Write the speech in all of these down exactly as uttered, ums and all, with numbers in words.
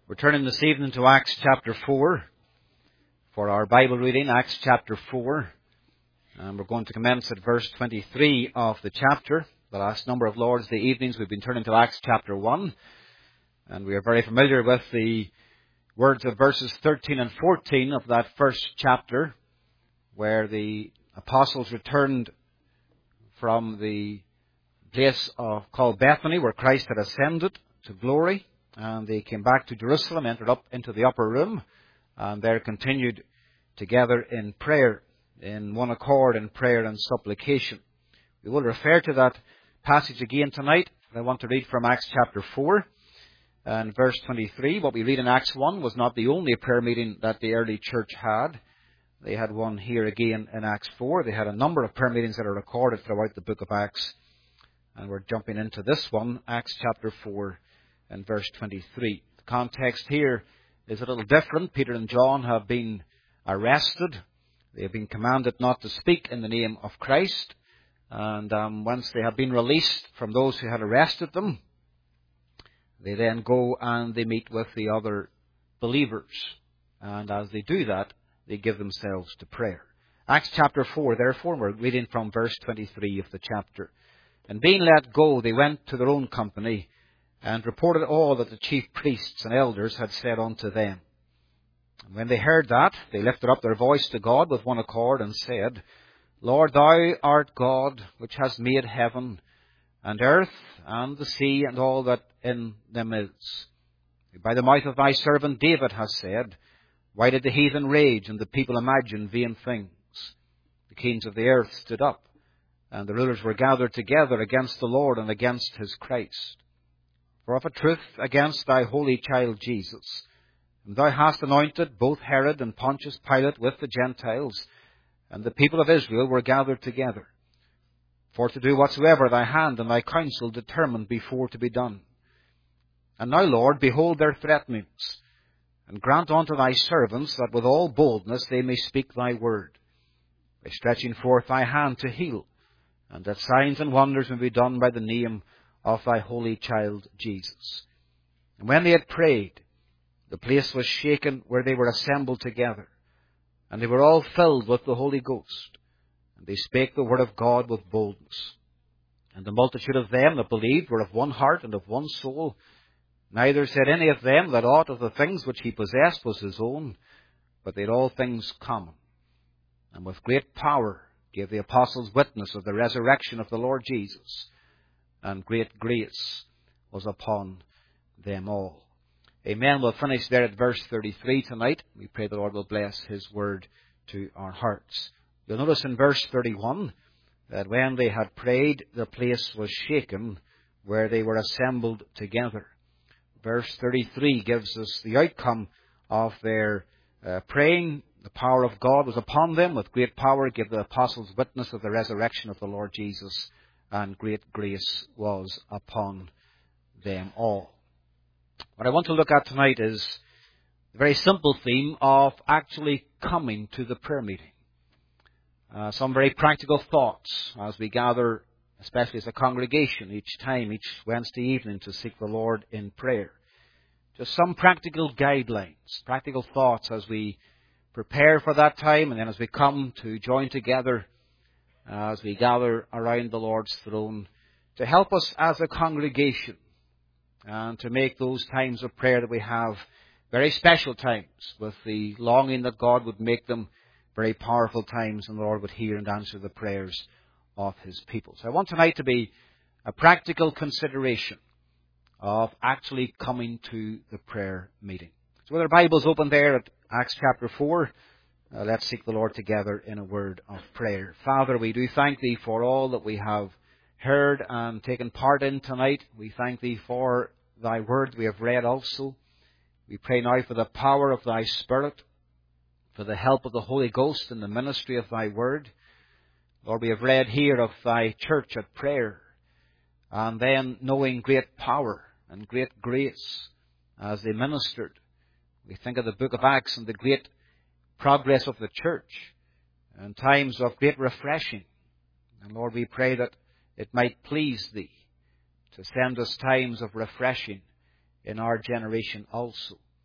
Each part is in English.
We're turning this evening to Acts chapter four for our Bible reading, Acts chapter four. And we're going to commence at verse twenty-three of the chapter. The last number of Lord's Day evenings we've been turning to Acts chapter one. And we are very familiar with the words of verses thirteen and fourteen of that first chapter, where the apostles returned from the place of, called Bethany, where Christ had ascended to glory. And they came back to Jerusalem, entered up into the upper room, and there continued together in prayer, in one accord in prayer and supplication. We will refer to that passage again tonight. I want to read from Acts chapter four and verse twenty-three. What we read in Acts one was not the only prayer meeting that the early church had. They had one here again in Acts four. They had a number of prayer meetings that are recorded throughout the book of Acts. And we're jumping into this one, Acts chapter four. And verse twenty-three. The context here is a little different. Peter and John have been arrested. They have been commanded not to speak in the name of Christ. And um, once they have been released from those who had arrested them, they then go and they meet with the other believers. And as they do that, they give themselves to prayer. Acts chapter four, therefore, we're reading from verse twenty-three of the chapter. And being let go, they went to their own company, and reported all that the chief priests and elders had said unto them. And when they heard that, they lifted up their voice to God with one accord, and said, Lord, thou art God, which hast made heaven, and earth, and the sea, and all that in them is. By the mouth of thy servant David hast said, Why did the heathen rage, and the people imagine vain things? The kings of the earth stood up, and the rulers were gathered together against the Lord and against his Christ. For of a truth against thy holy child Jesus, whom thou hast anointed, both Herod and Pontius Pilate with the Gentiles, and the people of Israel were gathered together, for to do whatsoever thy hand and thy counsel determined before to be done. And now, Lord, behold their threatenings, and grant unto thy servants that with all boldness they may speak thy word, by stretching forth thy hand to heal, and that signs and wonders may be done by the name of thy holy child Jesus. And when they had prayed, the place was shaken where they were assembled together, and they were all filled with the Holy Ghost, and they spake the word of God with boldness. And the multitude of them that believed were of one heart and of one soul. Neither said any of them that aught of the things which he possessed was his own, but they had all things common. And with great power gave the apostles witness of the resurrection of the Lord Jesus, and great grace was upon them all. Amen. We'll finish there at verse thirty-three tonight. We pray the Lord will bless his word to our hearts. You'll notice in verse thirty-one that when they had prayed, the place was shaken where they were assembled together. Verse thirty-three gives us the outcome of their uh, praying. The power of God was upon them. With great power gave the apostles witness of the resurrection of the Lord Jesus, and great grace was upon them all. What I want to look at tonight is the very simple theme of actually coming to the prayer meeting. Uh, some very practical thoughts as we gather, especially as a congregation, each time, each Wednesday evening to seek the Lord in prayer. Just some practical guidelines, practical thoughts as we prepare for that time, and then as we come to join together as we gather around the Lord's throne, to help us as a congregation and to make those times of prayer that we have very special times, with the longing that God would make them very powerful times, and the Lord would hear and answer the prayers of his people. So I want tonight to be a practical consideration of actually coming to the prayer meeting. So with our Bibles open there at Acts chapter four, Uh, let's seek the Lord together in a word of prayer. Father, we do thank thee for all that we have heard and taken part in tonight. We thank thee for thy word we have read also. We pray now for the power of thy Spirit, for the help of the Holy Ghost in the ministry of thy word. Lord, we have read here of thy church at prayer, and then knowing great power and great grace as they ministered. We think of the book of Acts and the great progress of the church and times of great refreshing. And Lord, we pray that it might please thee to send us times of refreshing in our generation also.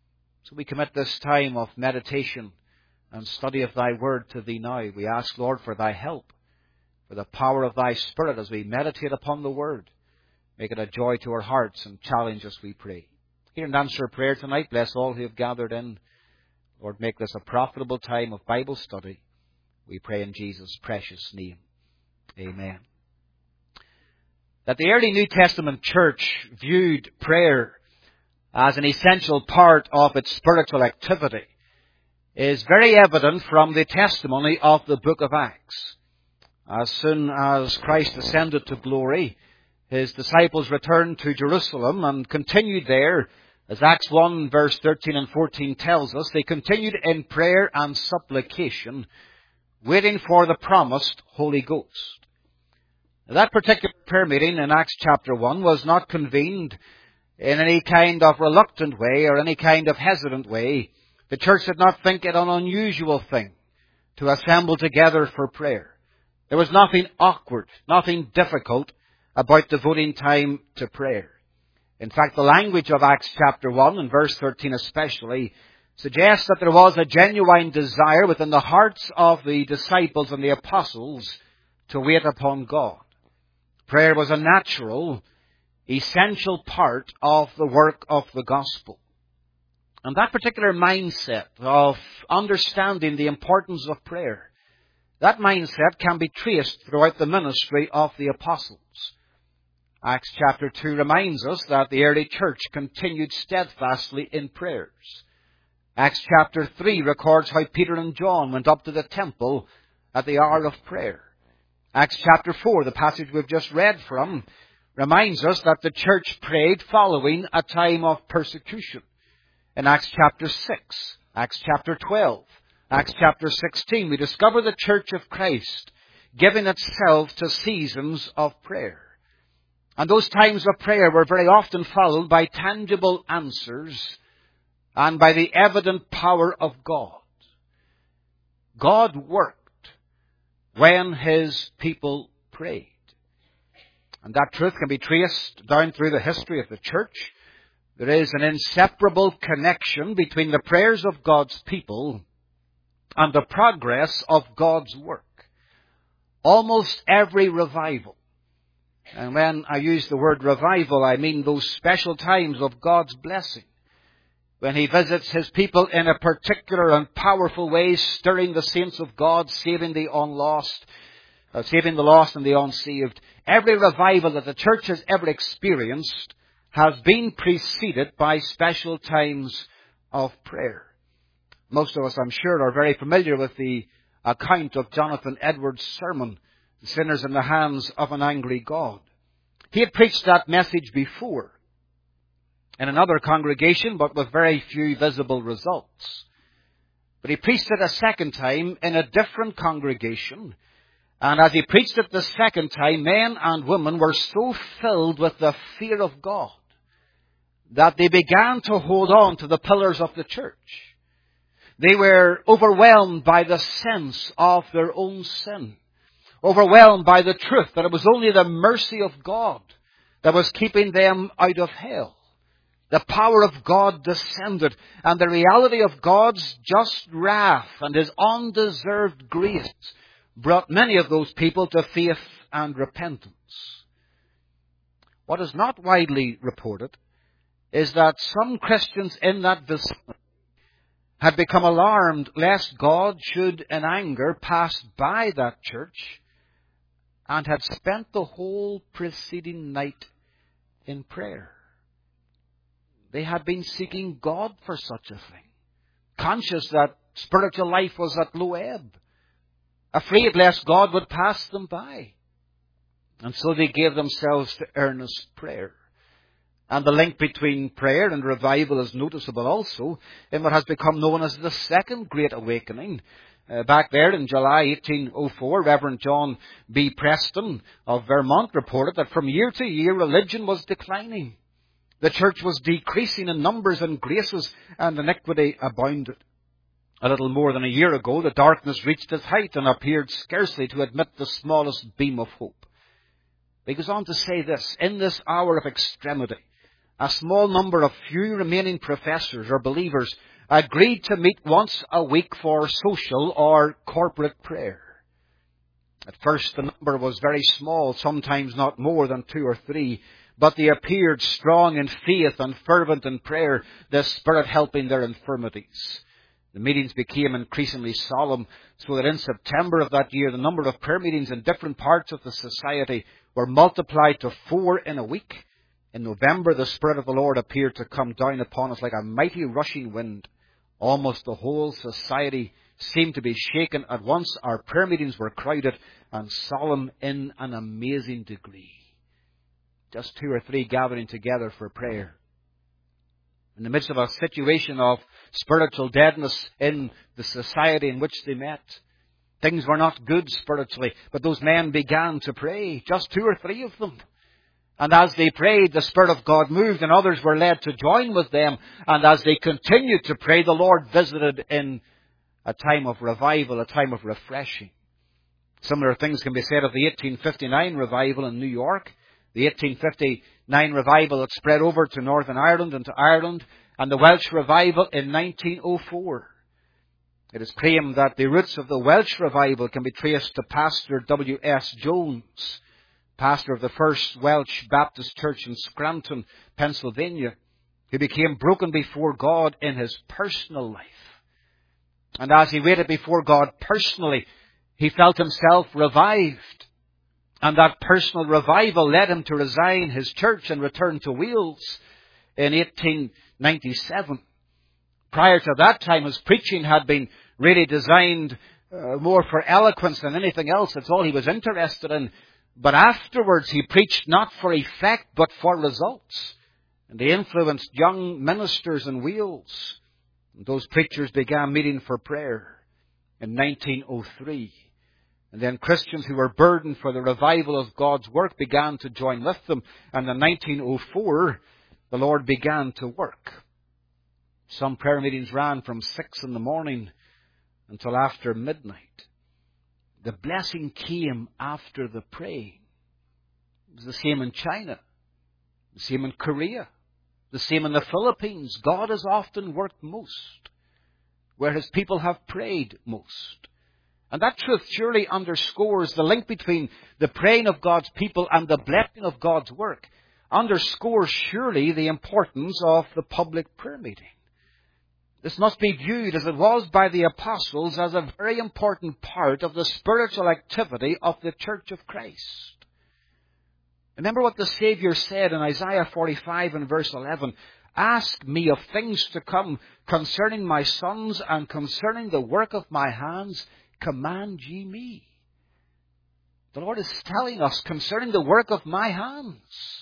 So we commit this time of meditation and study of Thy Word to Thee now. We ask, Lord, for Thy help, for the power of Thy Spirit as we meditate upon the Word. Make it a joy to our hearts and challenge us, we pray. Hear and answer prayer tonight. Bless all who have gathered in. Lord, make this a profitable time of Bible study. We pray in Jesus' precious name. Amen. That the early New Testament church viewed prayer as an essential part of its spiritual activity is very evident from the testimony of the book of Acts. As soon as Christ ascended to glory, His disciples returned to Jerusalem and continued there. As Acts one verse thirteen and fourteen tells us, they continued in prayer and supplication, waiting for the promised Holy Ghost. That particular prayer meeting in Acts chapter one was not convened in any kind of reluctant way or any kind of hesitant way. The church did not think it an unusual thing to assemble together for prayer. There was nothing awkward, nothing difficult about devoting time to prayer. In fact, the language of Acts chapter one and verse thirteen especially suggests that there was a genuine desire within the hearts of the disciples and the apostles to wait upon God. Prayer was a natural, essential part of the work of the gospel. And that particular mindset of understanding the importance of prayer, that mindset can be traced throughout the ministry of the apostles. Acts chapter two reminds us that the early church continued steadfastly in prayers. Acts chapter three records how Peter and John went up to the temple at the hour of prayer. Acts chapter four, the passage we've just read from, reminds us that the church prayed following a time of persecution. In Acts chapter six, Acts chapter twelve, Acts chapter sixteen, we discover the church of Christ giving itself to seasons of prayer. And those times of prayer were very often followed by tangible answers and by the evident power of God. God worked when His people prayed. And that truth can be traced down through the history of the church. There is an inseparable connection between the prayers of God's people and the progress of God's work. Almost every revival, and when I use the word revival, I mean those special times of God's blessing, when He visits His people in a particular and powerful way, stirring the saints of God, saving the unlost, uh, saving the lost and the unsaved. Every revival that the church has ever experienced has been preceded by special times of prayer. Most of us, I'm sure, are very familiar with the account of Jonathan Edwards' sermon, Sinners in the Hands of an Angry God. He had preached that message before in another congregation, but with very few visible results. But he preached it a second time in a different congregation. And as he preached it the second time, men and women were so filled with the fear of God that they began to hold on to the pillars of the church. They were overwhelmed by the sense of their own sin. Overwhelmed by the truth that it was only the mercy of God that was keeping them out of hell. The power of God descended, and the reality of God's just wrath and His undeserved grace brought many of those people to faith and repentance. What is not widely reported is that some Christians in that vicinity had become alarmed lest God should in anger pass by that church and had spent the whole preceding night in prayer. They had been seeking God for such a thing, conscious that spiritual life was at low ebb, afraid lest God would pass them by. And so they gave themselves to earnest prayer. And the link between prayer and revival is noticeable also in what has become known as the Second Great Awakening. Uh, back there in July eighteen oh four, Reverend John B. Preston of Vermont reported that from year to year religion was declining. The church was decreasing in numbers and graces, and iniquity abounded. A little more than a year ago, the darkness reached its height and appeared scarcely to admit the smallest beam of hope. He goes on to say this: in this hour of extremity, a small number of few remaining professors or believers agreed to meet once a week for social or corporate prayer. At first the number was very small, sometimes not more than two or three, but they appeared strong in faith and fervent in prayer, the Spirit helping their infirmities. The meetings became increasingly solemn, so that in September of that year the number of prayer meetings in different parts of the society were multiplied to four in a week. In November the Spirit of the Lord appeared to come down upon us like a mighty rushing wind. Almost the whole society seemed to be shaken at once. Our prayer meetings were crowded and solemn in an amazing degree. Just two or three gathering together for prayer. In the midst of a situation of spiritual deadness in the society in which they met. Things were not good spiritually, but those men began to pray, just two or three of them. And as they prayed, the Spirit of God moved and others were led to join with them. And as they continued to pray, the Lord visited in a time of revival, a time of refreshing. Similar things can be said of the eighteen fifty-nine revival in New York. The eighteen fifty-nine revival that spread over to Northern Ireland and to Ireland, and the Welsh revival in nineteen oh four. It is claimed that the roots of the Welsh revival can be traced to Pastor W S Jones, pastor of the First Welsh Baptist Church in Scranton, Pennsylvania, who became broken before God in his personal life. And as he waited before God personally, he felt himself revived. And that personal revival led him to resign his church and return to Wales in eighteen ninety-seven. Prior to that time, his preaching had been really designed uh, more for eloquence than anything else. That's all he was interested in. But afterwards, he preached not for effect, but for results. And he influenced young ministers in Wales. And those preachers began meeting for prayer in nineteen oh three. And then Christians who were burdened for the revival of God's work began to join with them. And in nineteen oh four, the Lord began to work. Some prayer meetings ran from six in the morning until after midnight. The blessing came after the praying. It was the same in China, the same in Korea, the same in the Philippines. God has often worked most where His people have prayed most. And that truth surely underscores the link between the praying of God's people and the blessing of God's work. Underscores surely the importance of the public prayer meeting. This must be viewed, as it was by the apostles, as a very important part of the spiritual activity of the Church of Christ. Remember what the Saviour said in Isaiah forty-five and verse eleven. Ask me of things to come concerning my sons and concerning the work of my hands. Command ye me. The Lord is telling us concerning the work of my hands.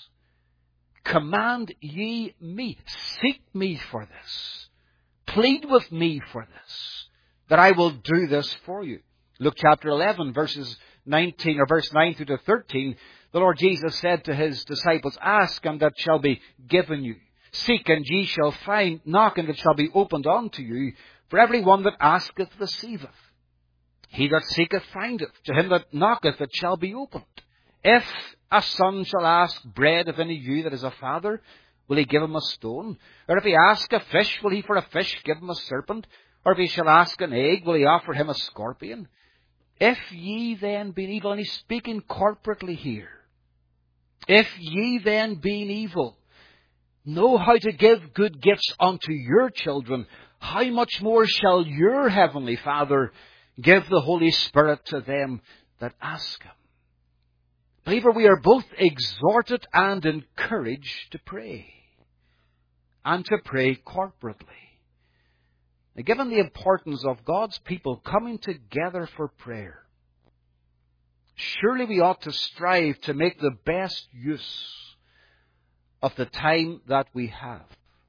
Command ye me. Seek me for this. Plead with me for this, that I will do this for you. Luke chapter eleven, verses nineteen, or verse nine through to thirteen, the Lord Jesus said to His disciples, Ask, and that shall be given you. Seek, and ye shall find. Knock, and it shall be opened unto you. For every one that asketh receiveth. He that seeketh findeth. To him that knocketh it shall be opened. If a son shall ask bread of any of you that is a father, will he give him a stone? Or if he ask a fish, will he for a fish give him a serpent? Or if he shall ask an egg, will he offer him a scorpion? If ye then, being evil, and he's speaking corporately here, if ye then, being evil, know how to give good gifts unto your children, how much more shall your heavenly Father give the Holy Spirit to them that ask Him? Believer, we are both exhorted and encouraged to pray. And to pray corporately. Now, given the importance of God's people coming together for prayer, surely we ought to strive to make the best use of the time that we have.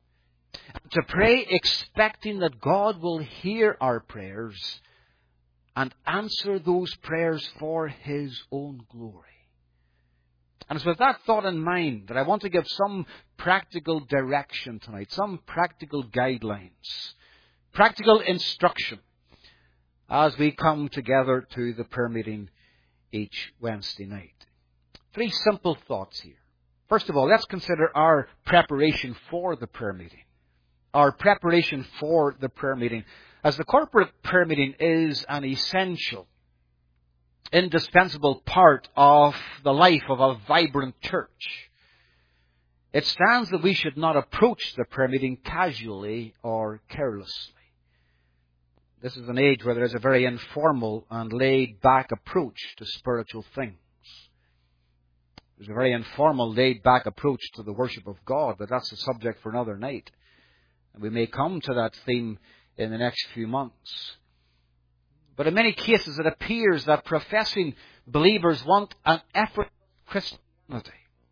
To pray expecting that God will hear our prayers and answer those prayers for His own glory. And it's with that thought in mind that I want to give some practical direction tonight, some practical guidelines, practical instruction as we come together to the prayer meeting each Wednesday night. Three simple thoughts here. First of all, let's consider our preparation for the prayer meeting. our preparation for the prayer meeting. As the corporate prayer meeting is an essential, indispensable part of the life of a vibrant church, it stands that we should not approach the prayer meeting casually or carelessly. This is an age where there is a very informal and laid-back approach to spiritual things. There's a very informal, laid-back approach to the worship of God, but that's a subject for another night. And we may come to that theme in the next few months. But in many cases, it appears that professing believers want an effortless Christianity.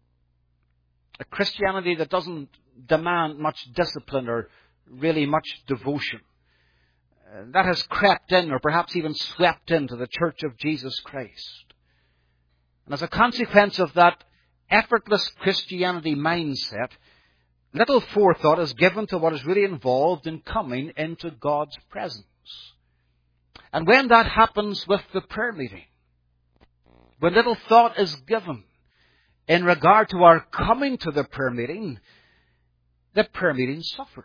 A Christianity that doesn't demand much discipline or really much devotion. That has crept in, or perhaps even swept into the Church of Jesus Christ. And as a consequence of that effortless Christianity mindset, little forethought is given to what is really involved in coming into God's presence. And when that happens with the prayer meeting, when little thought is given in regard to our coming to the prayer meeting, the prayer meeting suffers.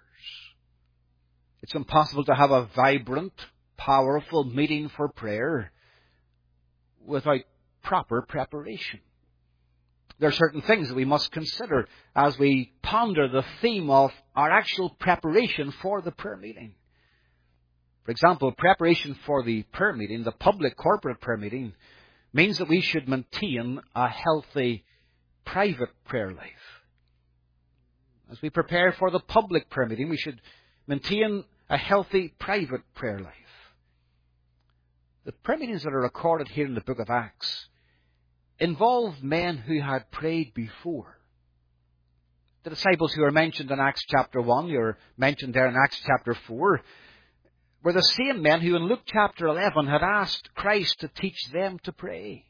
It's impossible to have a vibrant, powerful meeting for prayer without proper preparation. There are certain things that we must consider as we ponder the theme of our actual preparation for the prayer meeting. For example, preparation for the prayer meeting, the public corporate prayer meeting, means that we should maintain a healthy private prayer life. As we prepare for the public prayer meeting, we should maintain a healthy private prayer life. The prayer meetings that are recorded here in the book of Acts involved men who had prayed before. The disciples who are mentioned in Acts chapter one, who are mentioned there in Acts chapter four, were the same men who in Luke chapter eleven had asked Christ to teach them to pray.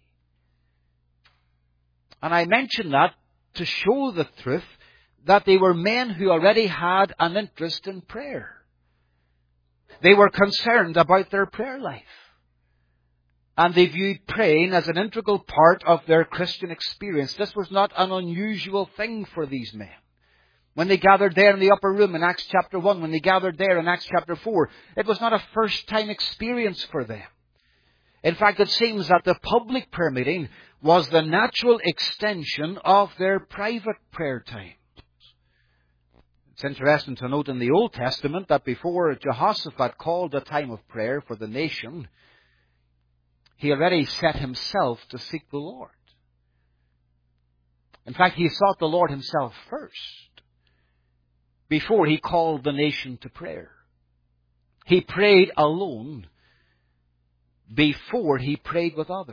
And I mention that to show the truth that they were men who already had an interest in prayer. They were concerned about their prayer life. And they viewed praying as an integral part of their Christian experience. This was not an unusual thing for these men. When they gathered there in the upper room in Acts chapter one, when they gathered there in Acts chapter four, it was not a first-time experience for them. In fact, it seems that the public prayer meeting was the natural extension of their private prayer time. It's interesting to note in the Old Testament that before Jehoshaphat called a time of prayer for the nation, he already set himself to seek the Lord. In fact, he sought the Lord himself first, before he called the nation to prayer. He prayed alone before he prayed with others.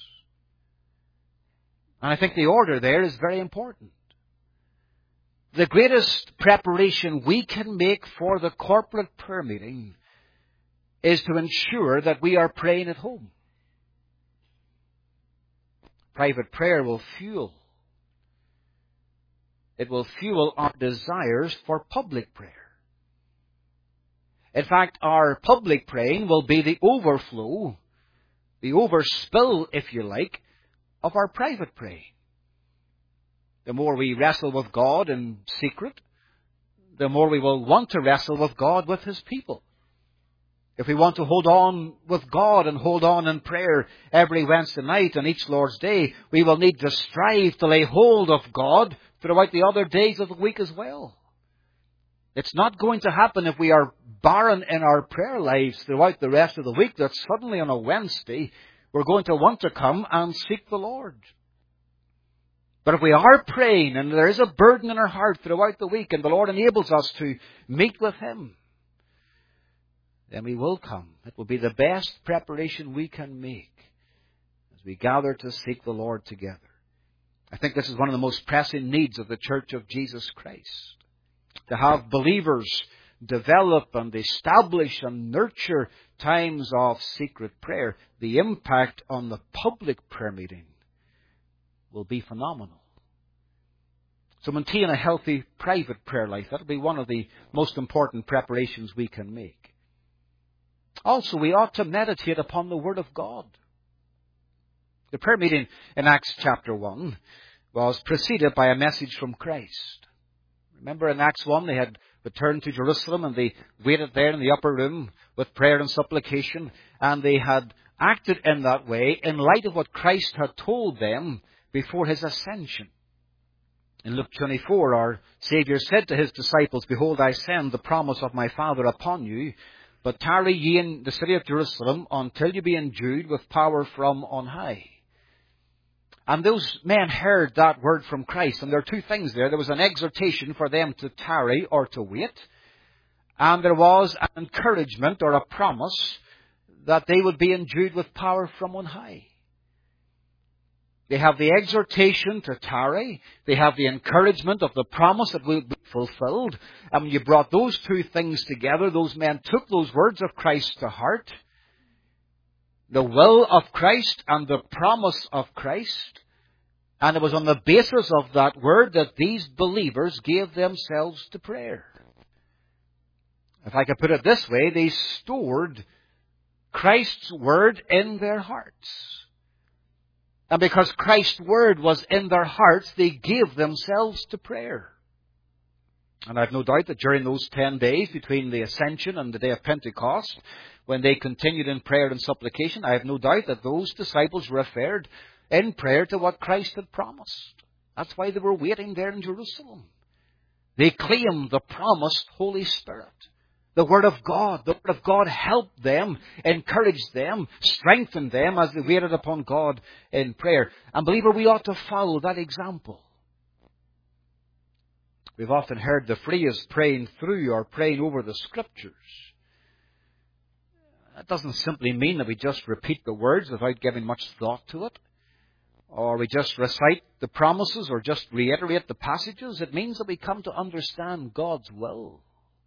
And I think the order there is very important. The greatest preparation we can make for the corporate prayer meeting is to ensure that we are praying at home. Private prayer will fuel. It will fuel our desires for public prayer. In fact, our public praying will be the overflow, the overspill, if you like, of our private praying. The more we wrestle with God in secret, the more we will want to wrestle with God with His people. If we want to hold on with God and hold on in prayer every Wednesday night and each Lord's Day, we will need to strive to lay hold of God throughout the other days of the week as well. It's not going to happen if we are barren in our prayer lives throughout the rest of the week that suddenly on a Wednesday we're going to want to come and seek the Lord. But if we are praying and there is a burden in our heart throughout the week and the Lord enables us to meet with Him, then we will come. It will be the best preparation we can make as we gather to seek the Lord together. I think this is one of the most pressing needs of the Church of Jesus Christ. To have believers develop and establish and nurture times of secret prayer. The impact on the public prayer meeting will be phenomenal. So maintain a healthy private prayer life. That will be one of the most important preparations we can make. Also, we ought to meditate upon the Word of God. The prayer meeting in Acts chapter one was preceded by a message from Christ. Remember in Acts one they had returned to Jerusalem, and they waited there in the upper room with prayer and supplication, and they had acted in that way in light of what Christ had told them before his ascension. In Luke twenty-four, our Saviour said to his disciples, "Behold, I send the promise of my Father upon you, but tarry ye in the city of Jerusalem until you be endued with power from on high." And those men heard that word from Christ, and there are two things there. There was an exhortation for them to tarry or to wait, and there was an encouragement or a promise that they would be endued with power from on high. They have the exhortation to tarry. They have the encouragement of the promise that will be fulfilled. And when you brought those two things together, those men took those words of Christ to heart. The will of Christ and the promise of Christ. And it was on the basis of that word that these believers gave themselves to prayer. If I could put it this way, they stored Christ's word in their hearts. And because Christ's word was in their hearts, they gave themselves to prayer. And I've no doubt that during those ten days between the Ascension and the day of Pentecost, when they continued in prayer and supplication, I have no doubt that those disciples referred in prayer to what Christ had promised. That's why they were waiting there in Jerusalem. They claimed the promised Holy Spirit. The Word of God. The Word of God helped them, encouraged them, strengthened them as they waited upon God in prayer. And believer, we ought to follow that example. We've often heard the phrase praying through or praying over the Scriptures. That doesn't simply mean that we just repeat the words without giving much thought to it, or we just recite the promises or just reiterate the passages. It means that we come to understand God's will.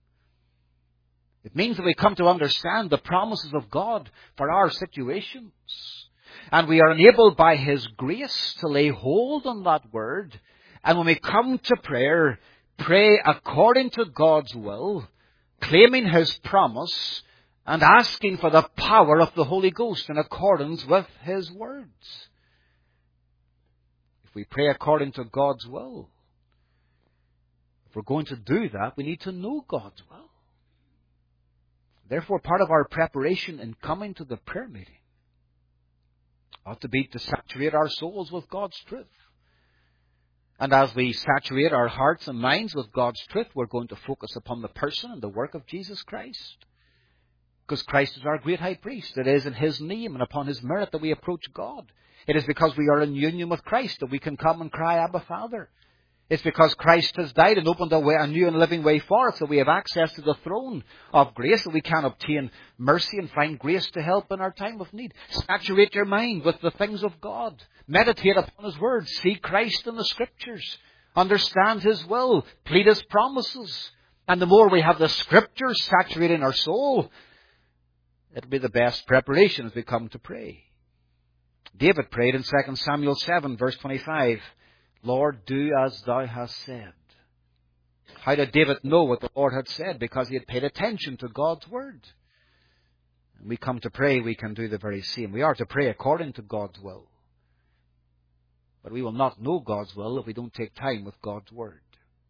It means that we come to understand the promises of God for our situations. And we are enabled by His grace to lay hold on that word. And when we come to prayer, pray according to God's will, claiming His promise, and asking for the power of the Holy Ghost in accordance with His words. If we pray according to God's will, if we're going to do that, we need to know God's will. Therefore, part of our preparation in coming to the prayer meeting ought to be to saturate our souls with God's truth. And as we saturate our hearts and minds with God's truth, we're going to focus upon the person and the work of Jesus Christ. Because Christ is our great high priest. It is in His name and upon His merit that we approach God. It is because we are in union with Christ that we can come and cry, Abba, Father. It's because Christ has died and opened a, way, a new and living way for us, that we have access to the throne of grace, that we can obtain mercy and find grace to help in our time of need. Saturate your mind with the things of God. Meditate upon His Word. See Christ in the Scriptures. Understand His will. Plead His promises. And the more we have the Scriptures saturating our soul, it'll be the best preparation as we come to pray. David prayed in Second Samuel seven, verse twenty-five. Lord, do as Thou hast said. How did David know what the Lord had said? Because he had paid attention to God's word. When we come to pray, we can do the very same. We are to pray according to God's will. But we will not know God's will if we don't take time with God's word.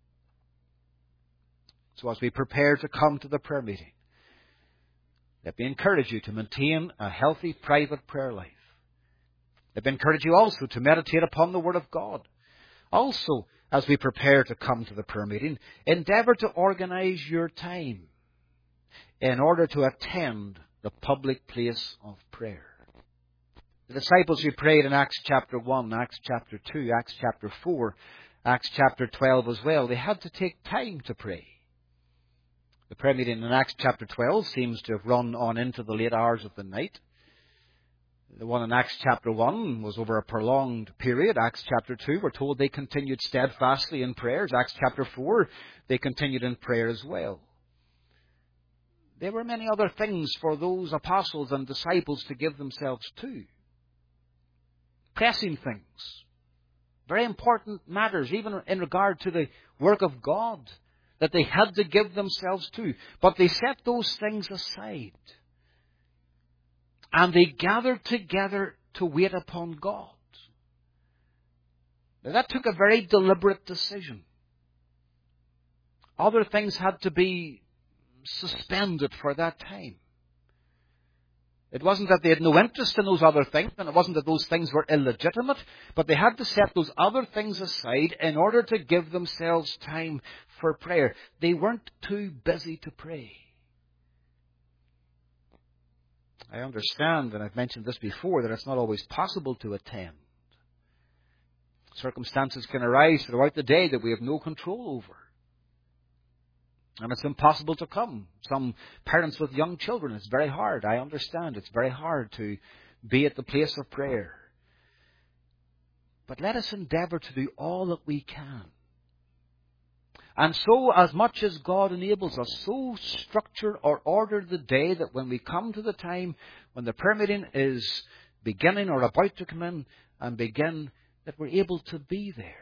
So as we prepare to come to the prayer meeting, let me encourage you to maintain a healthy private prayer life. Let me encourage you also to meditate upon the Word of God. Also, as we prepare to come to the prayer meeting, endeavour to organise your time in order to attend the public place of prayer. The disciples who prayed in Acts chapter one, Acts chapter two, Acts chapter four, Acts chapter twelve as well, they had to take time to pray. The prayer meeting in Acts chapter twelve seems to have run on into the late hours of the night. The one in Acts chapter one was over a prolonged period. Acts chapter two, we're told they continued steadfastly in prayers. Acts chapter four, they continued in prayer as well. There were many other things for those apostles and disciples to give themselves to. Pressing things. Very important matters, even in regard to the work of God, that they had to give themselves to. But they set those things aside. And they gathered together to wait upon God. Now that took a very deliberate decision. other things had to be suspended for that time. It wasn't that they had no interest in those other things, and it wasn't that those things were illegitimate, but they had to set those other things aside in order to give themselves time for prayer. They weren't too busy to pray. I understand, and I've mentioned this before, that it's not always possible to attend. Circumstances can arise throughout the day that we have no control over. And it's impossible to come. Some parents with young children, it's very hard. I understand. It's very hard to be at the place of prayer. But let us endeavour to do all that we can. And so, as much as God enables us, so structure or order the day that when we come to the time when the prayer meeting is beginning or about to come in and begin, that we're able to be there.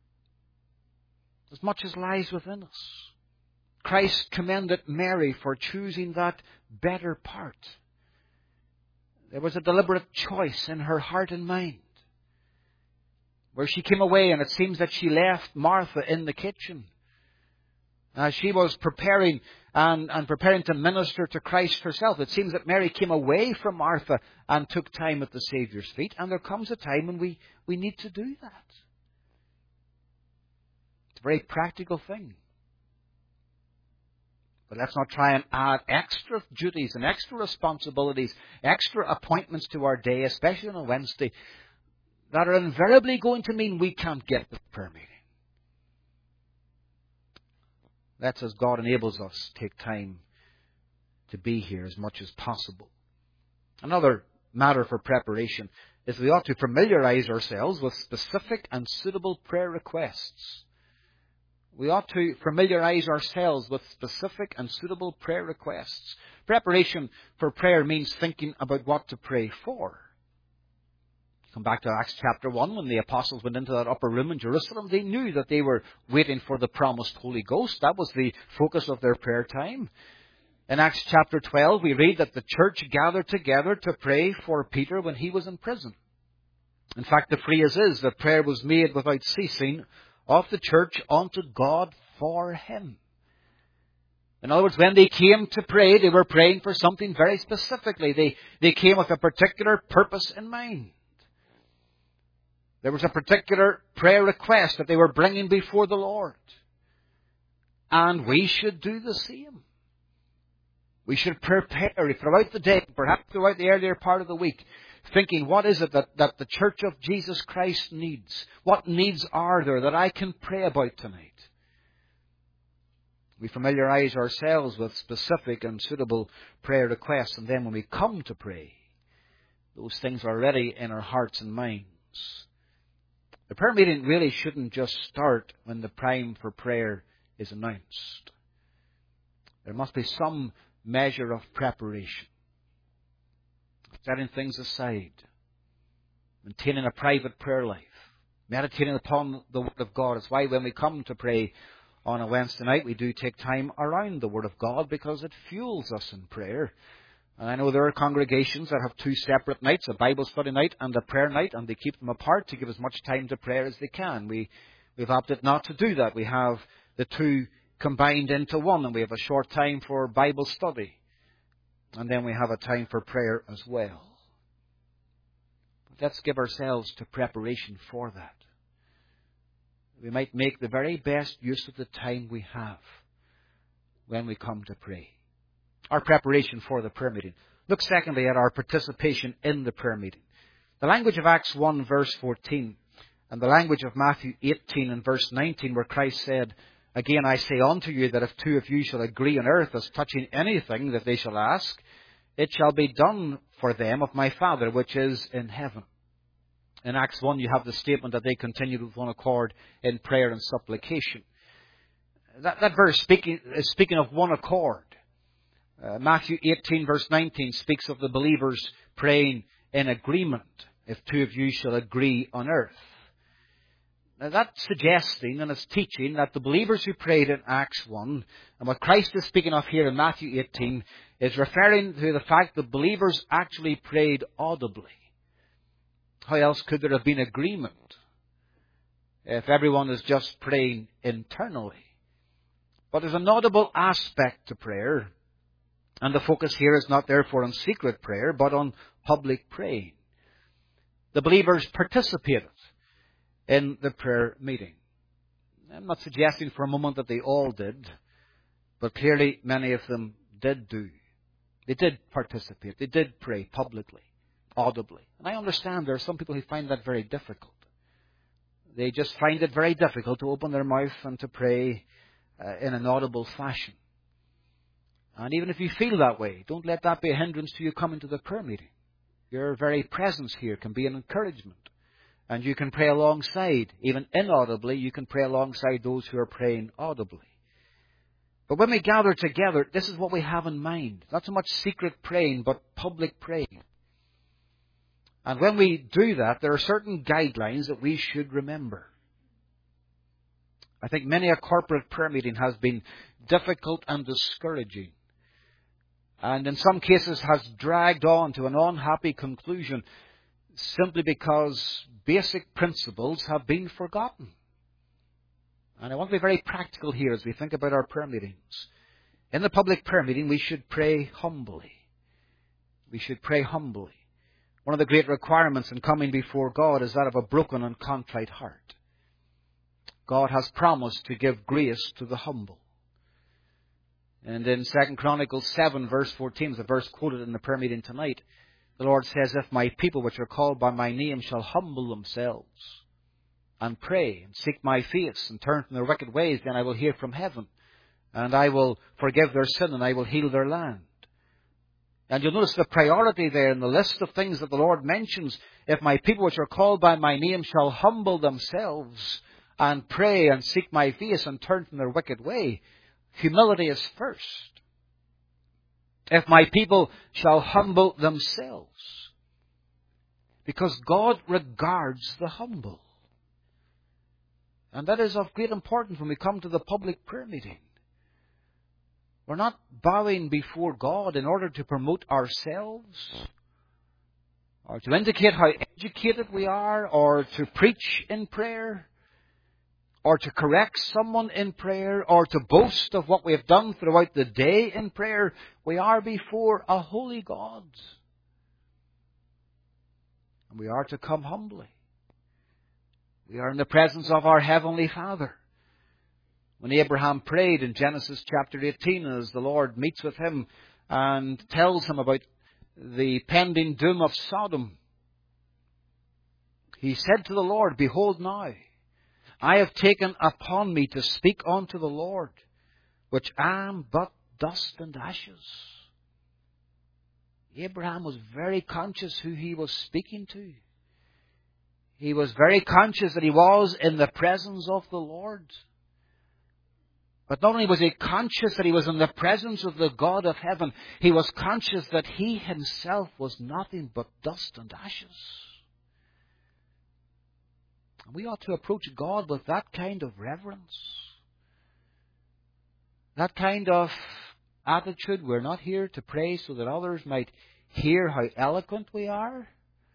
As much as lies within us. Christ commended Mary for choosing that better part. There was a deliberate choice in her heart and mind. Where she came away, and it seems that she left Martha in the kitchen. As she was preparing and, and preparing to minister to Christ herself, it seems that Mary came away from Martha and took time at the Saviour's feet. And there comes a time when we, we need to do that. It's a very practical thing. But let's not try and add extra duties and extra responsibilities, extra appointments to our day, especially on a Wednesday, that are invariably going to mean we can't get the prayer meeting. Let's, as God enables us, take time to be here as much as possible. Another matter for preparation is we ought to familiarize ourselves with specific and suitable prayer requests. We ought to familiarize ourselves with specific and suitable prayer requests. Preparation for prayer means thinking about what to pray for. Come back to Acts chapter one, when the apostles went into that upper room in Jerusalem, they knew that they were waiting for the promised Holy Ghost. That was the focus of their prayer time. In Acts chapter twelve, we read that the church gathered together to pray for Peter when he was in prison. In fact, the phrase is that prayer was made without ceasing of the church unto God for him. In other words, when they came to pray, they were praying for something very specifically. They, they came with a particular purpose in mind. There was a particular prayer request that they were bringing before the Lord. And we should do the same. We should prepare throughout the day, perhaps throughout the earlier part of the week, thinking, what is it that, that the Church of Jesus Christ needs? What needs are there that I can pray about tonight? We familiarize ourselves with specific and suitable prayer requests, and then when we come to pray, those things are already in our hearts and minds. The prayer meeting really shouldn't just start when the time for prayer is announced. There must be some measure of preparation. Setting things aside. Maintaining a private prayer life. Meditating upon the Word of God. It's why when we come to pray on a Wednesday night, we do take time around the Word of God, because it fuels us in prayer. And I know there are congregations that have two separate nights, a Bible study night and a prayer night, and they keep them apart to give as much time to prayer as they can. We, we've opted not to do that. We have the two combined into one, and we have a short time for Bible study. And then we have a time for prayer as well. But let's give ourselves to preparation for that. We might make the very best use of the time we have when we come to pray. Our preparation for the prayer meeting. Look secondly at our participation in the prayer meeting. The language of Acts one verse fourteen and the language of Matthew eighteen and verse nineteen, where Christ said, "Again I say unto you that if two of you shall agree on earth as touching anything that they shall ask, it shall be done for them of my Father which is in heaven." In Acts one you have the statement that they continued with one accord in prayer and supplication. That, that verse speaking, is speaking of one accord. Uh, Matthew eighteen verse nineteen speaks of the believers praying in agreement, if two of you shall agree on earth. Now that's suggesting and it's teaching that the believers who prayed in Acts one, and what Christ is speaking of here in Matthew eighteen, is referring to the fact that believers actually prayed audibly. How else could there have been agreement if everyone is just praying internally? But there's an audible aspect to prayer. And the focus here is not therefore on secret prayer, but on public praying. The believers participated in the prayer meeting. I'm not suggesting for a moment that they all did, but clearly many of them did do. They did participate. They did pray publicly, audibly. And I understand there are some people who find that very difficult. They just find it very difficult to open their mouth and to pray uh, in an audible fashion. And even if you feel that way, don't let that be a hindrance to you coming to the prayer meeting. Your very presence here can be an encouragement. And you can pray alongside, even inaudibly, you can pray alongside those who are praying audibly. But when we gather together, this is what we have in mind. Not so much secret praying, but public praying. And when we do that, there are certain guidelines that we should remember. I think many a corporate prayer meeting has been difficult and discouraging. And in some cases has dragged on to an unhappy conclusion simply because basic principles have been forgotten. And I want to be very practical here as we think about our prayer meetings. In the public prayer meeting, we should pray humbly. We should pray humbly. One of the great requirements in coming before God is that of a broken and contrite heart. God has promised to give grace to the humble. And in Second Chronicles seven, verse fourteen, the verse quoted in the prayer meeting tonight, the Lord says, "If my people which are called by my name shall humble themselves and pray and seek my face and turn from their wicked ways, then I will hear from heaven and I will forgive their sin and I will heal their land." And you'll notice the priority there in the list of things that the Lord mentions. If my people which are called by my name shall humble themselves and pray and seek my face and turn from their wicked way, humility is first. If my people shall humble themselves. Because God regards the humble. And that is of great importance when we come to the public prayer meeting. We're not bowing before God in order to promote ourselves, or to indicate how educated we are, or to preach in prayer, or to correct someone in prayer, or to boast of what we have done throughout the day in prayer. We are before a holy God. And we are to come humbly. We are in the presence of our Heavenly Father. When Abraham prayed in Genesis chapter eighteen, as the Lord meets with him and tells him about the pending doom of Sodom, he said to the Lord, "Behold now, I have taken upon me to speak unto the Lord, which am but dust and ashes." Abraham was very conscious who he was speaking to. He was very conscious that he was in the presence of the Lord. But not only was he conscious that he was in the presence of the God of heaven, he was conscious that he himself was nothing but dust and ashes. We ought to approach God with that kind of reverence. That kind of attitude. We're not here to pray so that others might hear how eloquent we are.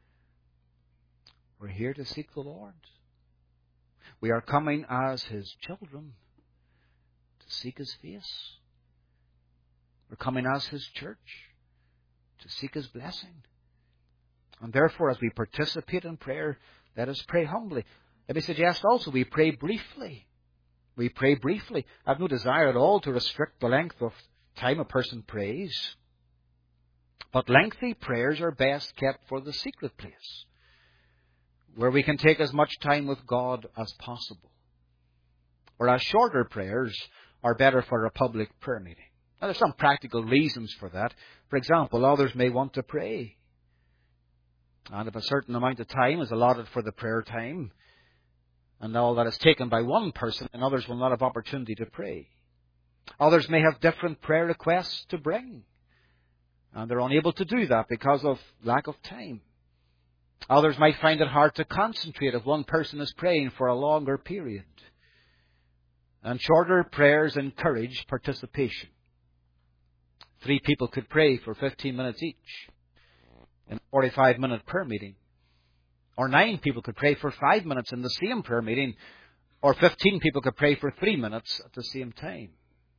We're here to seek the Lord. We are coming as His children to seek His face. We're coming as His church to seek His blessing. And therefore, as we participate in prayer, let us pray humbly. Let me suggest also we pray briefly. We pray briefly. I have no desire at all to restrict the length of time a person prays. But lengthy prayers are best kept for the secret place, where we can take as much time with God as possible. Whereas shorter prayers are better for a public prayer meeting. Now, there's some practical reasons for that. For example, others may want to pray. And if a certain amount of time is allotted for the prayer time, and all that is taken by one person, and others will not have opportunity to pray. Others may have different prayer requests to bring, and they're unable to do that because of lack of time. Others might find it hard to concentrate if one person is praying for a longer period. And shorter prayers encourage participation. Three people could pray for fifteen minutes each in a forty-five minute prayer meeting. Or nine people could pray for five minutes in the same prayer meeting. Or fifteen people could pray for three minutes at the same time.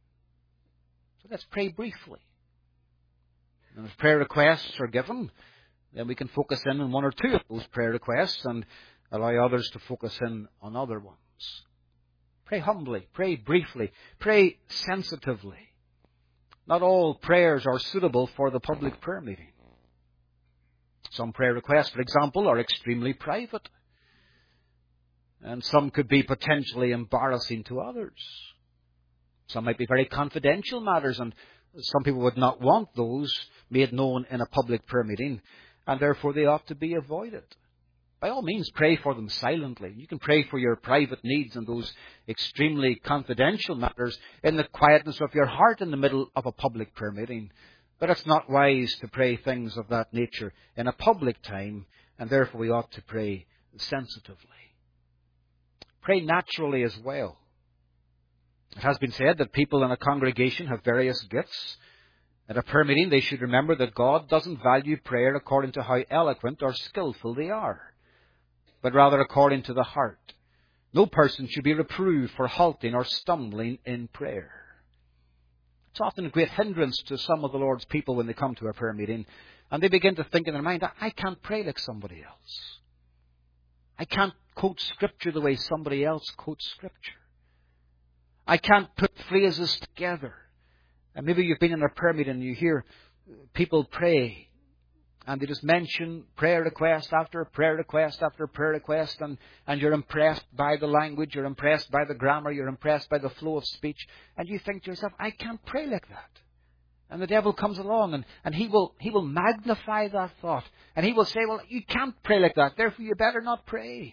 So let's pray briefly. And if prayer requests are given, then we can focus in on one or two of those prayer requests and allow others to focus in on other ones. Pray humbly, pray briefly, pray sensitively. Not all prayers are suitable for the public prayer meeting. Some prayer requests, for example, are extremely private. And some could be potentially embarrassing to others. Some might be very confidential matters, and some people would not want those made known in a public prayer meeting, and therefore they ought to be avoided. By all means, pray for them silently. You can pray for your private needs and those extremely confidential matters in the quietness of your heart in the middle of a public prayer meeting. But it's not wise to pray things of that nature in a public time, and therefore we ought to pray sensitively. Pray naturally as well. It has been said that people in a congregation have various gifts. At a prayer meeting, they should remember that God doesn't value prayer according to how eloquent or skillful they are, but rather according to the heart. No person should be reproved for halting or stumbling in prayer. It's often a great hindrance to some of the Lord's people when they come to a prayer meeting, and they begin to think in their mind, I can't pray like somebody else. I can't quote Scripture the way somebody else quotes Scripture. I can't put phrases together. And maybe you've been in a prayer meeting and you hear people pray, and they just mention prayer request after prayer request after prayer request, and, and you're impressed by the language, you're impressed by the grammar, you're impressed by the flow of speech, and you think to yourself, I can't pray like that. And the devil comes along and, and he will he will magnify that thought, and he will say, well, you can't pray like that, therefore you better not pray.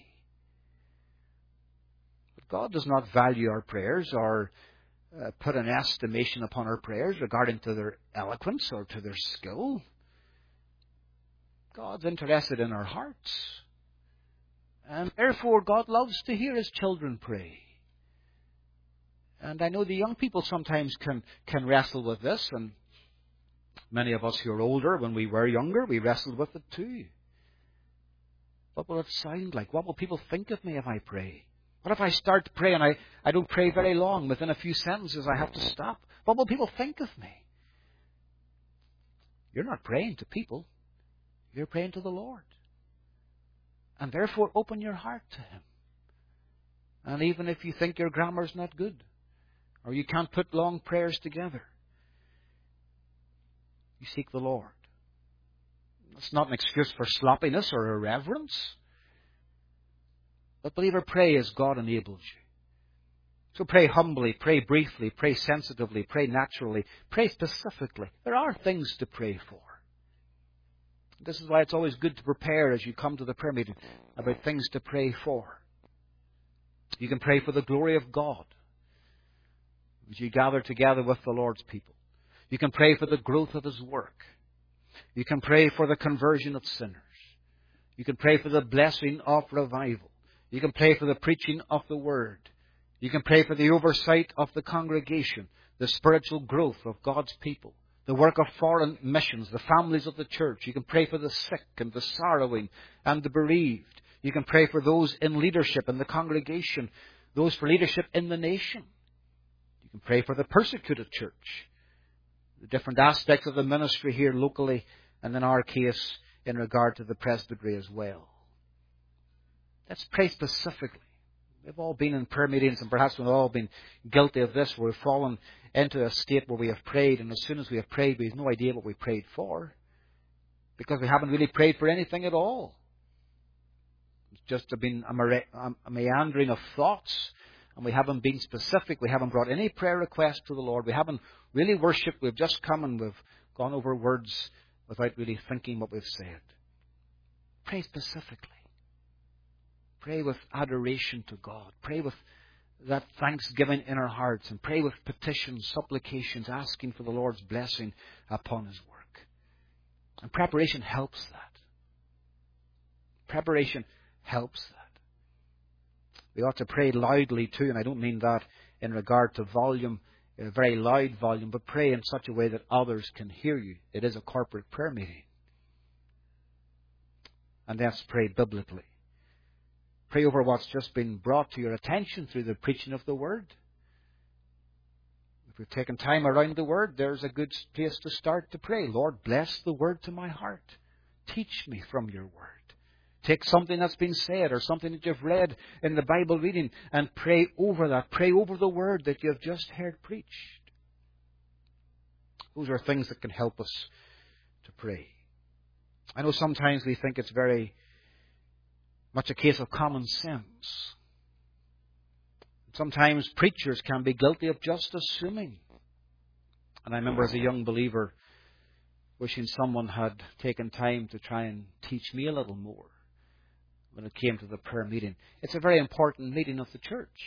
But God does not value our prayers or uh, put an estimation upon our prayers regarding to their eloquence or to their skill. God's interested in our hearts. And therefore God loves to hear His children pray. And I know the young people sometimes can, can wrestle with this, and many of us who are older, when we were younger, we wrestled with it too. What will it sound like? What will people think of me if I pray? What if I start to pray and I, I don't pray very long? Within a few sentences I have to stop. What will people think of me? You're not praying to people. You're praying to the Lord. And therefore open your heart to Him. And even if you think your grammar's not good, or you can't put long prayers together, you seek the Lord. It's not an excuse for sloppiness or irreverence. But believer, pray as God enables you. So pray humbly, pray briefly, pray sensitively, pray naturally, pray specifically. There are things to pray for. This is why it's always good to prepare as you come to the prayer meeting about things to pray for. You can pray for the glory of God as you gather together with the Lord's people. You can pray for the growth of His work. You can pray for the conversion of sinners. You can pray for the blessing of revival. You can pray for the preaching of the Word. You can pray for the oversight of the congregation, the spiritual growth of God's people, the work of foreign missions, the families of the church. You can pray for the sick and the sorrowing and the bereaved. You can pray for those in leadership in the congregation, those for leadership in the nation. You can pray for the persecuted church, the different aspects of the ministry here locally, and in our case, in regard to the presbytery as well. Let's pray specifically. We've all been in prayer meetings, and perhaps we've all been guilty of this, where we've fallen into a state where we have prayed, and as soon as we have prayed, we have no idea what we prayed for, because we haven't really prayed for anything at all. It's just been a meandering of thoughts, and we haven't been specific. We haven't brought any prayer request to the Lord. We haven't really worshipped. We've just come and we've gone over words without really thinking what we've said. Pray specifically. Pray with adoration to God. Pray with that thanksgiving in our hearts, and pray with petitions, supplications, asking for the Lord's blessing upon His work. And preparation helps that. Preparation helps that. We ought to pray loudly too, and I don't mean that in regard to volume, a very loud volume, but pray in such a way that others can hear you. It is a corporate prayer meeting. And let's pray biblically. Pray over what's just been brought to your attention through the preaching of the Word. If we've taken time around the Word, there's a good place to start to pray. Lord, bless the Word to my heart. Teach me from your Word. Take something that's been said or something that you've read in the Bible reading and pray over that. Pray over the Word that you've just heard preached. Those are things that can help us to pray. I know sometimes we think it's very much a case of common sense. Sometimes preachers can be guilty of just assuming. And I remember as a young believer wishing someone had taken time to try and teach me a little more when it came to the prayer meeting. It's a very important meeting of the church.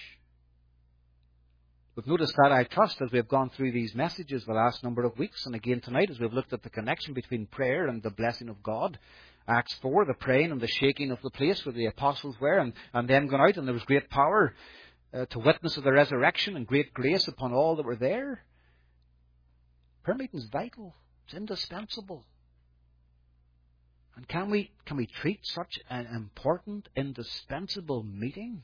We've noticed that, I trust, as we've gone through these messages the last number of weeks, and again tonight as we've looked at the connection between prayer and the blessing of God. Acts four, the praying and the shaking of the place where the apostles were, and, and them going out, and there was great power uh, to witness of the resurrection and great grace upon all that were there. Prayer meeting is vital. It's indispensable. And can we can we treat such an important, indispensable meeting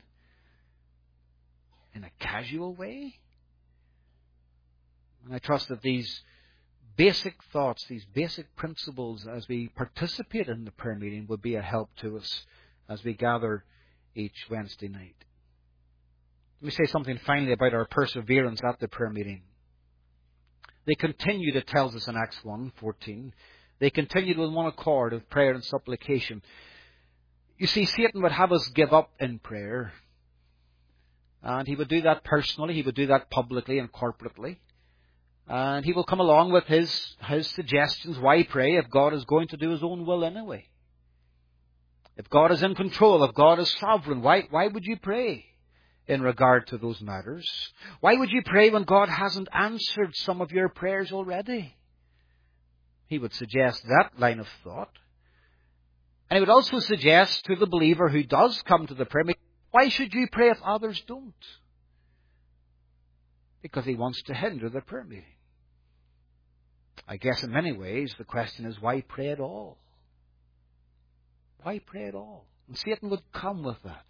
in a casual way? And I trust that these basic thoughts, these basic principles, as we participate in the prayer meeting, will be a help to us as we gather each Wednesday night. Let me say something finally about our perseverance at the prayer meeting. They continued, it tells us in Acts one fourteen, they continued with one accord of prayer and supplication. You see, Satan would have us give up in prayer. And he would do that personally, he would do that publicly and corporately. And he will come along with his, his suggestions. Why pray if God is going to do his own will anyway? If God is in control, if God is sovereign, why, why would you pray in regard to those matters? Why would you pray when God hasn't answered some of your prayers already? He would suggest that line of thought. And he would also suggest to the believer who does come to the prayer meeting, why should you pray if others don't? Because he wants to hinder the prayer meeting. I guess in many ways the question is, why pray at all? Why pray at all? And Satan would come with that.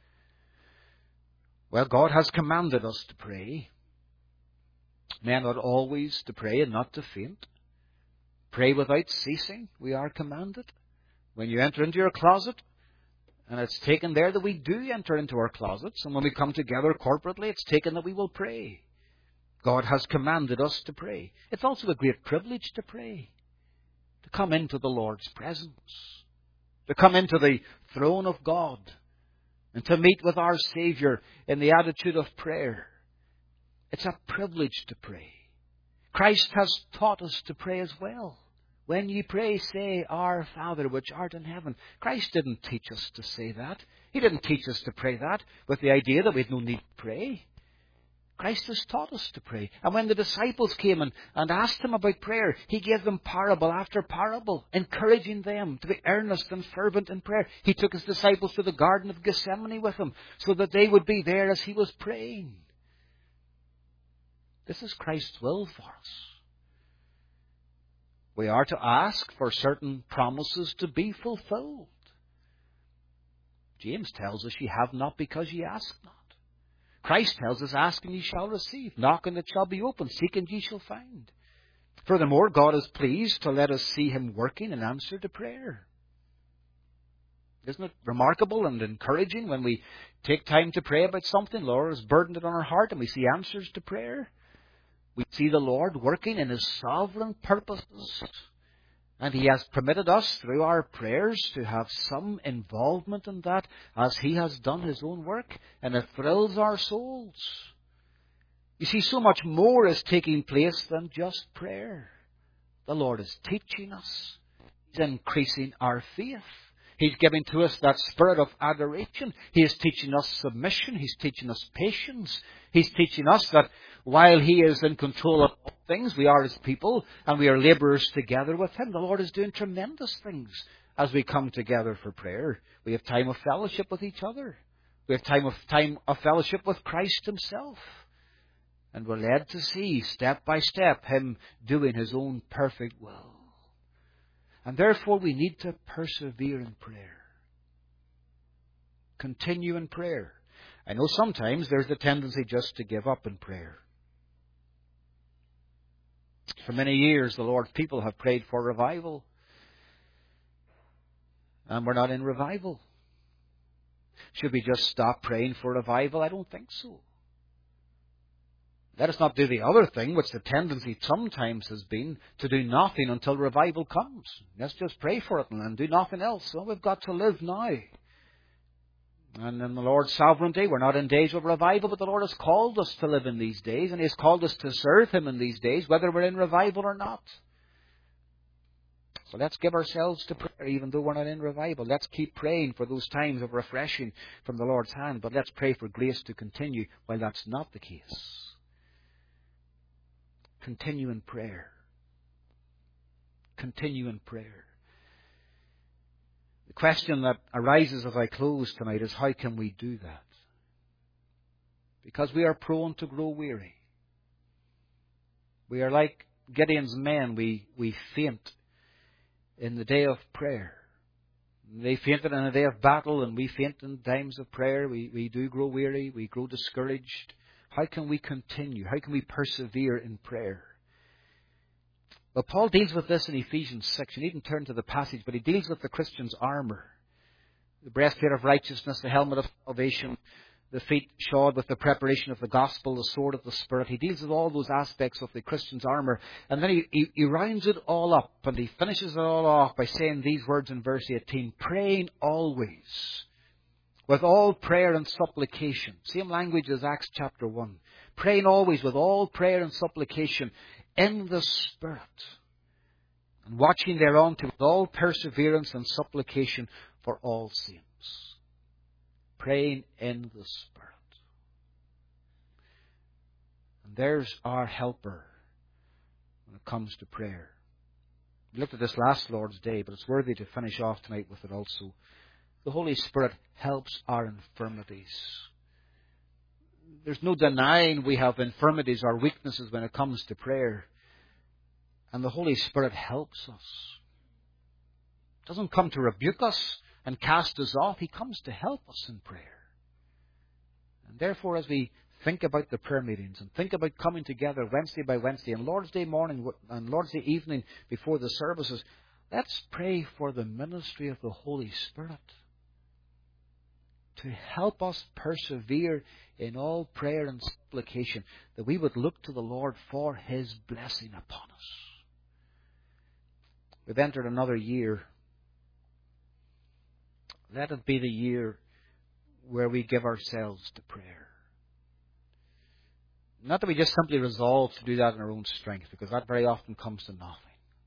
Well, God has commanded us to pray. Men ought always to pray and not to faint. Pray without ceasing, we are commanded. When you enter into your closet, and it's taken there that we do enter into our closets, and when we come together corporately, it's taken that we will pray. God has commanded us to pray. It's also a great privilege to pray, to come into the Lord's presence, to come into the throne of God, and to meet with our Saviour in the attitude of prayer. It's a privilege to pray. Christ has taught us to pray as well. When ye pray, say, Our Father which art in heaven. Christ didn't teach us to say that. He didn't teach us to pray that with the idea that we had no need to pray. Christ has taught us to pray. And when the disciples came and, and asked him about prayer, he gave them parable after parable, encouraging them to be earnest and fervent in prayer. He took his disciples to the Garden of Gethsemane with him so that they would be there as he was praying. This is Christ's will for us. We are to ask for certain promises to be fulfilled. James tells us, ye have not because ye ask not. Christ tells us, ask and ye shall receive. Knock and it shall be opened. Seek and ye shall find. Furthermore, God is pleased to let us see him working in answer to prayer. Isn't it remarkable and encouraging when we take time to pray about something? Lord has burdened it on our heart and we see answers to prayer. We see the Lord working in his sovereign purposes. And he has permitted us through our prayers to have some involvement in that as he has done his own work. And it thrills our souls. You see, so much more is taking place than just prayer. The Lord is teaching us. He's increasing our faith. He's giving to us that spirit of adoration. He is teaching us submission. He's teaching us patience. He's teaching us that while he is in control of all things, we are his people and we are labourers together with him. The Lord is doing tremendous things as we come together for prayer. We have time of fellowship with each other. We have time of time of fellowship with Christ himself. And we're led to see, step by step, him doing his own perfect will. And therefore we need to persevere in prayer. Continue in prayer. I know sometimes there's the tendency just to give up in prayer. For many years, the Lord's people have prayed for revival. And we're not in revival. Should we just stop praying for revival? I don't think so. Let us not do the other thing, which the tendency sometimes has been, to do nothing until revival comes. Let's just pray for it and do nothing else. Well, we've got to live now. And in the Lord's sovereignty, we're not in days of revival, but the Lord has called us to live in these days, and He has called us to serve Him in these days, whether we're in revival or not. So let's give ourselves to prayer, even though we're not in revival. Let's keep praying for those times of refreshing from the Lord's hand, but let's pray for grace to continue while that's not the case. Continue in prayer. Continue in prayer. The question that arises as I close tonight is, how can we do that? Because we are prone to grow weary. We are like Gideon's men. We, we faint in the day of prayer. They fainted in a day of battle, and we faint in times of prayer. We, we do grow weary. We grow discouraged. How can we continue? How can we persevere in prayer? Well, Paul deals with this in Ephesians six. You needn't turn to the passage, but he deals with the Christian's armour. The breastplate of righteousness, the helmet of salvation, the feet shod with the preparation of the gospel, the sword of the Spirit. He deals with all those aspects of the Christian's armour. And then he, he, he rounds it all up, and he finishes it all off by saying these words in verse eighteen, praying always, with all prayer and supplication. Same language as Acts chapter one. Praying always with all prayer and supplication in the Spirit. And watching thereunto with all perseverance and supplication for all saints. Praying in the Spirit. And there's our helper when it comes to prayer. We looked at this last Lord's Day, but it's worthy to finish off tonight with it also. The Holy Spirit helps our infirmities. There's no denying we have infirmities or weaknesses when it comes to prayer. And the Holy Spirit helps us. He doesn't come to rebuke us and cast us off. He comes to help us in prayer. And therefore, as we think about the prayer meetings and think about coming together Wednesday by Wednesday and Lord's Day morning and Lord's Day evening before the services, let's pray for the ministry of the Holy Spirit to help us persevere in all prayer and supplication, that we would look to the Lord for His blessing upon us. We've entered another year. Let it be the year where we give ourselves to prayer. Not that we just simply resolve to do that in our own strength, because that very often comes to nothing.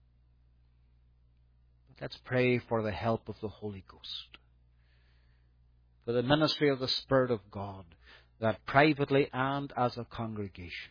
But let's pray for the help of the Holy Ghost, for the ministry of the Spirit of God, that privately and as a congregation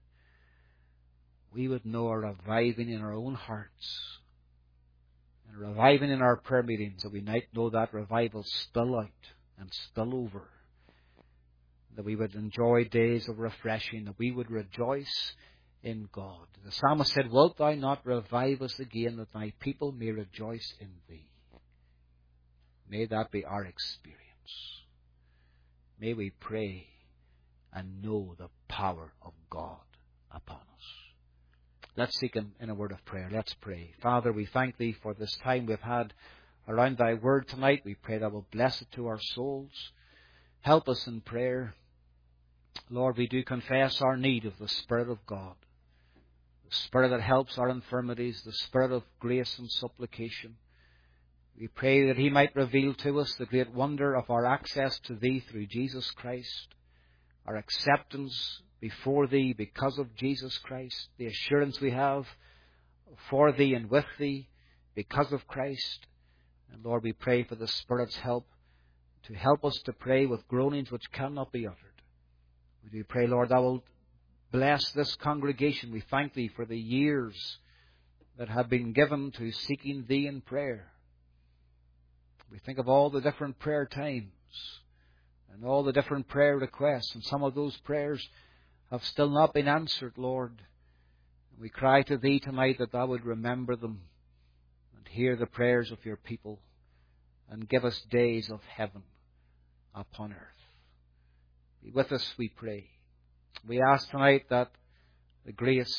we would know a reviving in our own hearts, and a reviving in our prayer meetings, that we might know that revival spill out and spill over, that we would enjoy days of refreshing, that we would rejoice in God. The psalmist said, wilt thou not revive us again, that thy people may rejoice in thee? May that be our experience. May we pray and know the power of God upon us. Let's seek Him in a word of prayer. Let's pray. Father, we thank Thee for this time we've had around Thy word tonight. We pray Thou will bless it to our souls. Help us in prayer. Lord, we do confess our need of the Spirit of God, the Spirit that helps our infirmities, the Spirit of grace and supplication. We pray that He might reveal to us the great wonder of our access to Thee through Jesus Christ, our acceptance before Thee because of Jesus Christ, the assurance we have for Thee and with Thee because of Christ. And Lord, we pray for the Spirit's help to help us to pray with groanings which cannot be uttered. We do pray, Lord, Thou wilt bless this congregation. We thank Thee for the years that have been given to seeking Thee in prayer. We think of all the different prayer times and all the different prayer requests, and some of those prayers have still not been answered, Lord. We cry to Thee tonight that Thou would remember them and hear the prayers of Your people and give us days of heaven upon earth. Be with us, we pray. We ask tonight that the grace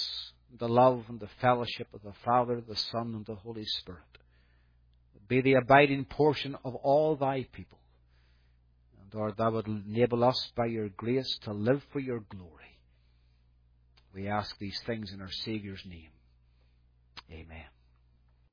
the love and the fellowship of the Father, the Son, and the Holy Spirit be the abiding portion of all thy people. And Lord, thou would enable us by your grace to live for your glory. We ask these things in our Saviour's name. Amen.